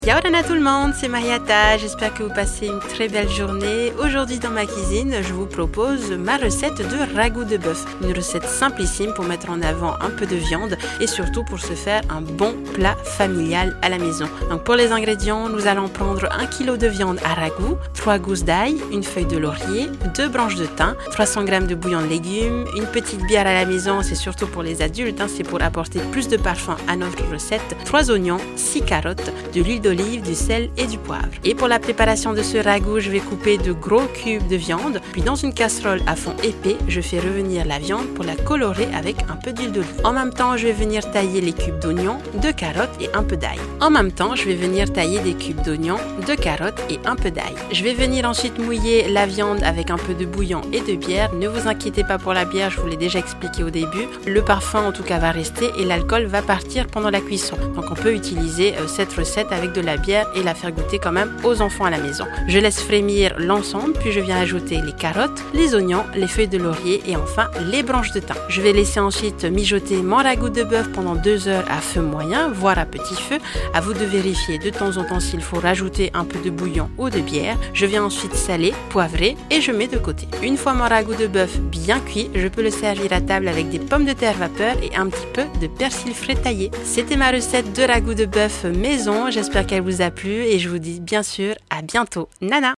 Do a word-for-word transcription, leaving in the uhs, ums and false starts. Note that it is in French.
Yaorana tout le monde, c'est Mariata, j'espère que vous passez une très belle journée. Aujourd'hui dans ma cuisine, je vous propose ma recette de ragoût de bœuf. Une recette simplissime pour mettre en avant un peu de viande et surtout pour se faire un bon plat familial à la maison. Donc pour les ingrédients, nous allons prendre un kilo de viande à ragoût, trois gousses d'ail, une feuille de laurier, deux branches de thym, trois cents grammes de bouillon de légumes, une petite bière à la maison, c'est surtout pour les adultes, hein, c'est pour apporter plus de parfum à notre recette, trois oignons, six carottes, de l'huile d'olive, du sel et du poivre. Et pour la préparation de ce ragoût, je vais couper de gros cubes de viande, puis dans une casserole à fond épais, je fais revenir la viande pour la colorer avec un peu d'huile d'olive. En même temps, je vais venir tailler les cubes d'oignons, de carottes et un peu d'ail. En même temps, je vais venir tailler des cubes d'oignons, de carottes et un peu d'ail. Je vais venir ensuite mouiller la viande avec un peu de bouillon et de bière. Ne vous inquiétez pas pour la bière, je vous l'ai déjà expliqué au début. Le parfum en tout cas va rester et l'alcool va partir pendant la cuisson. Donc on peut utiliser euh, cette recette avec de la bière et la faire goûter quand même aux enfants à la maison. Je laisse frémir l'ensemble, puis je viens ajouter les carottes, les oignons, les feuilles de laurier et enfin les branches de thym. Je vais laisser ensuite mijoter mon ragoût de bœuf pendant deux heures à feu moyen, voire à petit feu. À vous de vérifier de temps en temps s'il faut rajouter un peu de bouillon ou de bière. Je viens ensuite saler, poivrer et je mets de côté. Une fois mon ragoût de bœuf bien cuit, je peux le servir à table avec des pommes de terre vapeur et un petit peu de persil frais taillé. C'était ma recette de ragoût de bœuf maison. J'espère qu'elle vous a plu et je vous dis bien sûr à bientôt. Nana!